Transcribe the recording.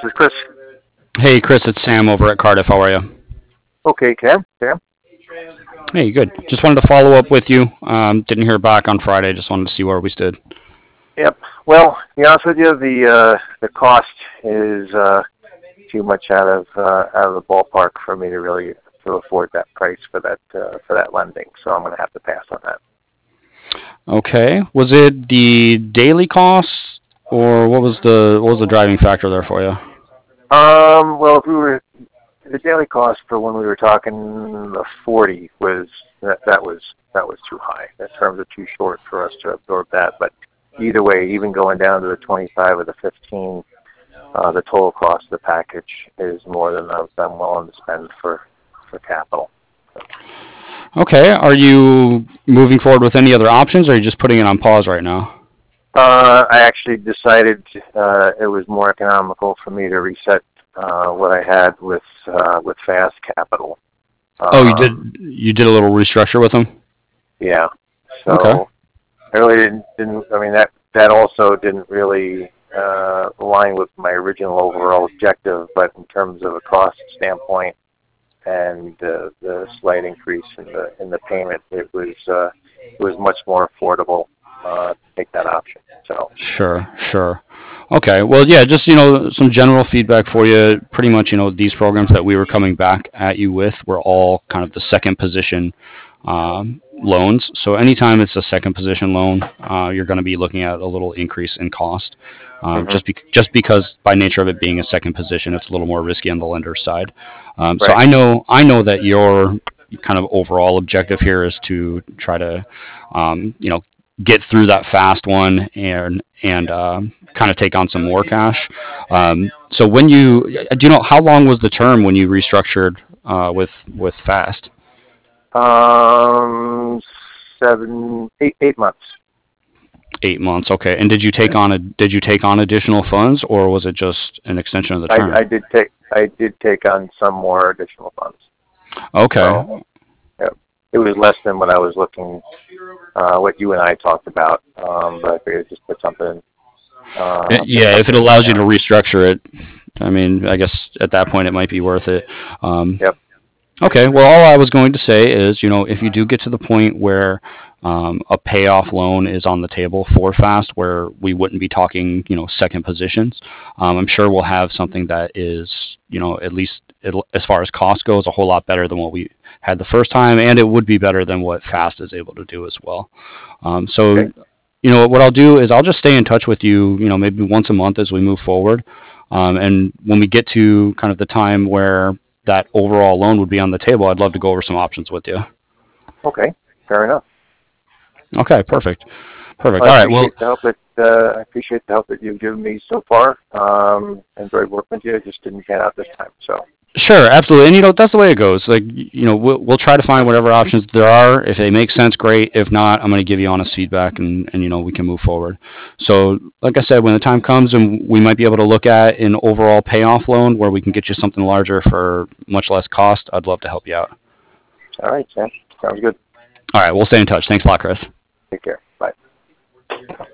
is Chris. Hey, Chris, it's Sam over at Cardiff. How are you? Okay, Cam. Cam. Hey, good. Just wanted to follow up with you. Didn't hear back on Friday. Just wanted to see where we stood. Yep. Well, to be honest with you, the cost is too much out of the ballpark for me to really to afford that price for that lending. So I'm going to have to pass on that. Okay. Was it the daily costs, or what was the driving factor there for you? Well, if we were the daily cost for when we were talking the 40 was that was too high. That terms are too short for us to absorb that. But either way, even going down to the 25 or the 15, the total cost of the package is more than I'm willing to spend for capital. Okay. Are you moving forward with any other options, or are you just putting it on pause right now? I actually decided it was more economical for me to reset what I had with Fast Capital. Oh, you did. Um, You did a little restructure with them. yeah, Okay. so I really didn't. I mean that also didn't really align with my original overall objective. But in terms of a cost standpoint and the slight increase in the payment, it was much more affordable to take that option. So Sure, sure. Okay, well, yeah, just some general feedback for you. Pretty much, these programs that we were coming back at you with were all kind of the second position loans. So anytime it's a second position loan, you're going to be looking at a little increase in cost. hmm Just because by nature of it being a second position, it's a little more risky on the lender's side. So right. I know that your kind of overall objective here is to try to, get through that fast one and kind of take on some more cash. So when do you know how long was the term when you restructured with Fast? Um, 8 months. 8 months. Okay. And Yeah. did you take on additional funds, or was it just an extension of the I, term? I did take on some more additional funds. So Okay. yeah, it was less than what I was looking, what you and I talked about. But I figured just put Yeah, if it something allows you to down. restructure it, I mean, I guess at that point it might be worth it. Um, Yep. Okay, well, all I was going to say is, if you do get to the point where a payoff loan is on the table for Fast, where we wouldn't be talking, second positions, I'm sure we'll have something that is, at least as far as cost goes, a whole lot better than what we had the first time, and it would be better than what Fast is able to do as well. So, Okay. what I'll do is I'll just stay in touch with you, maybe once a month as we move forward. And when we get to kind of the time where that overall loan would be on the table, I'd love to go over some options with you. Okay. Fair enough. Okay, perfect. Perfect. Well, All right. Well, I appreciate the help that you've given me so far. Enjoyed working with you. It just didn't pan out this time. So sure, absolutely. And that's the way it goes. Like, we'll try to find whatever options there are. If they make sense, great. If not, I'm going to give you honest feedback, and we can move forward. So, like I said, when the time comes and we might be able to look at an overall payoff loan where we can get you something larger for much less cost, I'd love to help you out. all right, Sam. Sounds good. All right, we'll stay in touch. Thanks a lot, Chris. Take care. Bye.